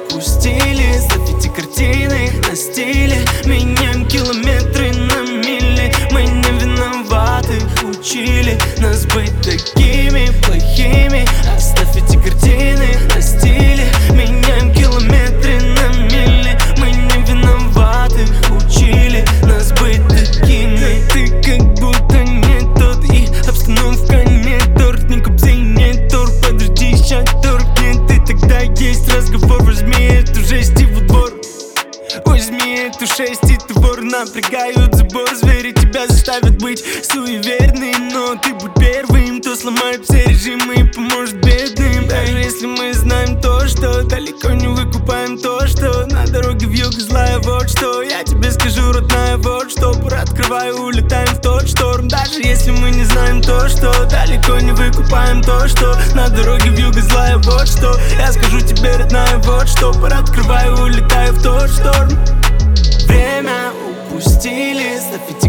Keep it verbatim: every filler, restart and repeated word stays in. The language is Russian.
упустили. Ставь эти картины на стиле, меняем километры на мили. Мы не виноваты, учили нас быть такими плохими. Оставь эти картины на стиле, меняем километры на мили. Мы не виноваты, учили нас быть такими. Ты как будто не тот, и обстановка не торт. Ни купцы, не торт, подожди, ща торкнет. И тогда есть разговор, возьми эту жесть и во двор. Возьми эту шесть и твор, напрягают забор. Звери тебя заставят быть суеверным, но ты будь первым, кто сломает все режимы и поможет бедным. Даже если мы знаем то, что далеко не выкупаем то, что на дороге вьюга злая, вот что я тебе скажу, родная, вот что. Пора открываю, улетаем в тот шторм. Даже если мы не знаем то, что далеко не выкупаем то, что на дороге вьюга злая, вот что я скажу тебе, родная, вот что. Пора открываю, улетаю в тот шторм. Время упустили, ставь